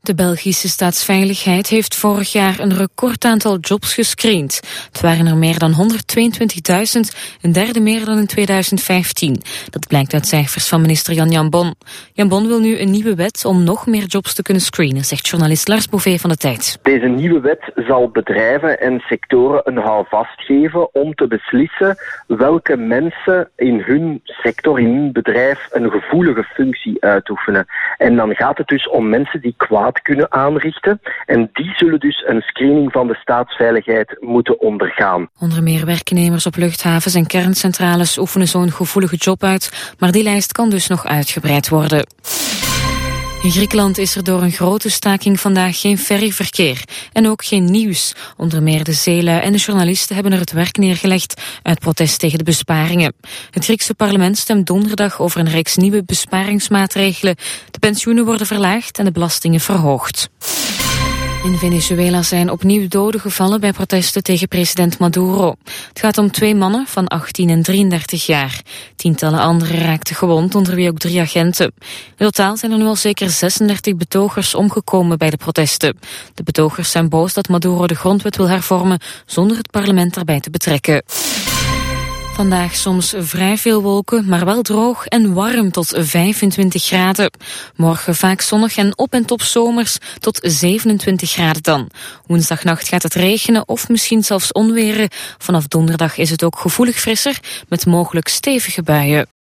De Belgische staatsveiligheid heeft vorig jaar een recordaantal jobs gescreend. Het waren er meer dan 122.000, een derde meer dan in 2015. Dat blijkt uit cijfers van minister Jan Jambon. Jambon wil nu een nieuwe wet om nog meer jobs te kunnen screenen, zegt journalist Lars Bouvet van de Tijd. Deze nieuwe wet zal bedrijven en sectoren een houvast geven om te beslissen welke mensen in hun sector, in hun bedrijf, een gevoelige functie uitoefenen. En dan gaat het dus om mensen die kwaad kunnen aanrichten. En die zullen dus een screening van de staatsveiligheid moeten ondergaan. Onder meer werknemers op luchthavens en kerncentrales oefenen zo'n gevoelige job uit, maar die lijst kan dus nog uitgebreid worden. In Griekenland is er door een grote staking vandaag geen ferryverkeer en ook geen nieuws. Onder meer de zeelui en de journalisten hebben er het werk neergelegd uit protest tegen de besparingen. Het Griekse parlement stemt donderdag over een reeks nieuwe besparingsmaatregelen. De pensioenen worden verlaagd en de belastingen verhoogd. In Venezuela zijn opnieuw doden gevallen bij protesten tegen president Maduro. Het gaat om 2 mannen van 18 en 33 jaar. Tientallen anderen raakten gewond, onder wie ook 3 agenten. In totaal zijn er nu al zeker 36 betogers omgekomen bij de protesten. De betogers zijn boos dat Maduro de grondwet wil hervormen zonder het parlement daarbij te betrekken. Vandaag soms vrij veel wolken, maar wel droog en warm tot 25 graden. Morgen vaak zonnig en op en top zomers tot 27 graden dan. Woensdagnacht gaat het regenen of misschien zelfs onweren. Vanaf donderdag is het ook gevoelig frisser met mogelijk stevige buien.